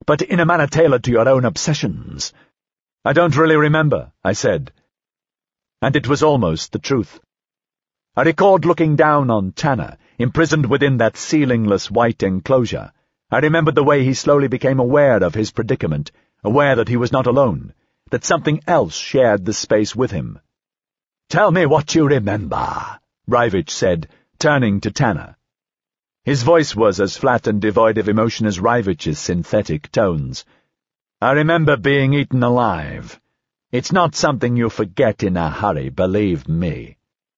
but in a manner tailored to your own obsessions. I don't really remember, I said. And it was almost the truth. I recalled looking down on Tanner, imprisoned within that ceilingless white enclosure. I remembered the way he slowly became aware of his predicament, aware that he was not alone, that something else shared the space with him. "Tell me what you remember," Rajvich said, turning to Tanner. His voice was as flat and devoid of emotion as Rajvich's synthetic tones. "I remember being eaten alive. It's not something you forget in a hurry, believe me."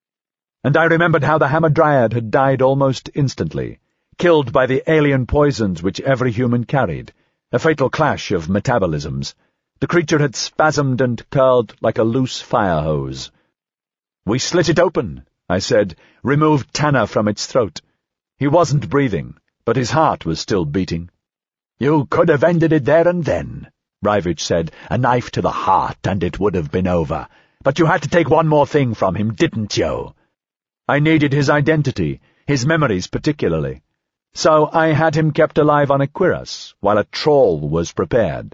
And I remembered how the Hamadryad had died almost instantly, killed by the alien poisons which every human carried, a fatal clash of metabolisms. The creature had spasmed and curled like a loose fire hose. "We slit it open," I said, removed Tanner from its throat. He wasn't breathing, but his heart was still beating. "You could have ended it there and then," Rajvich said, "a knife to the heart, and it would have been over. But you had to take one more thing from him, didn't you?" I needed his identity, his memories particularly. So I had him kept alive on Aquiras, while a trawl was prepared.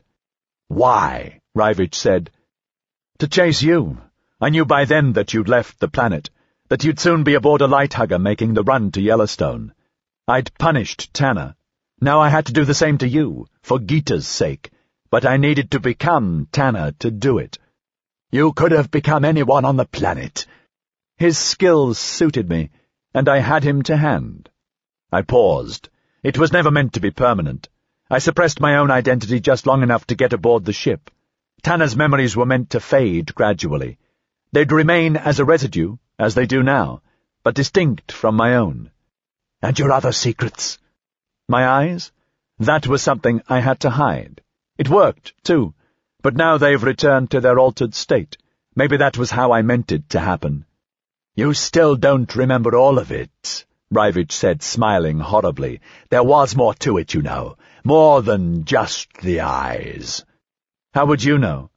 "Why?" Rajvich said. "To chase you. I knew by then that you'd left the planet, that you'd soon be aboard a light-hugger making the run to Yellowstone. I'd punished Tanner. Now I had to do the same to you, for Gita's sake, but I needed to become Tanner to do it." "You could have become anyone on the planet." His skills suited me, and I had him to hand. I paused. It was never meant to be permanent. I suppressed my own identity just long enough to get aboard the ship. Tanner's memories were meant to fade gradually. They'd remain as a residue, as they do now, but distinct from my own. "And your other secrets?" My eyes? That was something I had to hide. It worked, too, but now they've returned to their altered state. Maybe that was how I meant it to happen. "You still don't remember all of it," Rajvich said, smiling horribly. "There was more to it, you know. More than just the eyes." "How would you know?"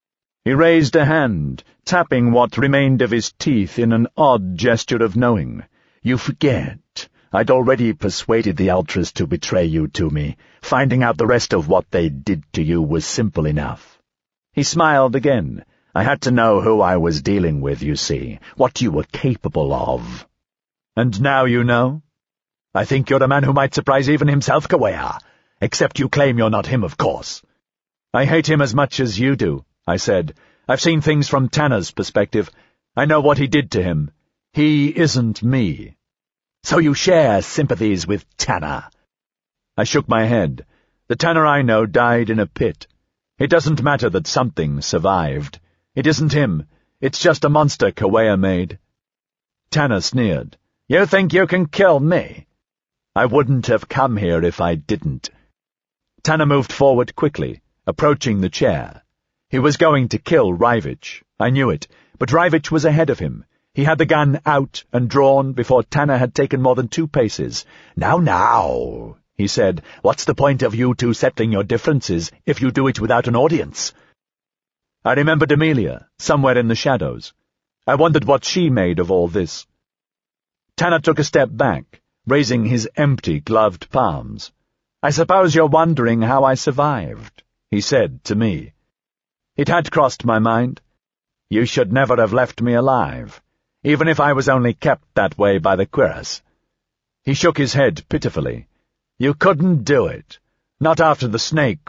He raised a hand, tapping what remained of his teeth in an odd gesture of knowing. "You forget. I'd already persuaded the Ultras to betray you to me. Finding out the rest of what they did to you was simple enough." He smiled again. "I had to know who I was dealing with, you see, what you were capable of." "And now you know?" "I think you're a man who might surprise even himself, Kawea. Except you claim you're not him, of course." "I hate him as much as you do," I said. "I've seen things from Tanner's perspective. I know what he did to him. He isn't me." "So you share sympathies with Tanner?" I shook my head. The Tanner I know died in a pit. It doesn't matter that something survived. It isn't him. It's just a monster Kawea made. Tanner sneered. "You think you can kill me?" "I wouldn't have come here if I didn't." Tanner moved forward quickly, approaching the chair. He was going to kill Rajvich. I knew it, but Rajvich was ahead of him. He had the gun out and drawn before Tanner had taken more than 2 paces. Now, he said, "what's the point of you two settling your differences if you do it without an audience?" I remembered Amelia, somewhere in the shadows. I wondered what she made of all this. Tanner took a step back, raising his empty, gloved palms. "I suppose you're wondering how I survived," he said to me. It had crossed my mind. You should never have left me alive, even if I was only kept that way by the Quiras. He shook his head pitifully. "You couldn't do it. Not after the snake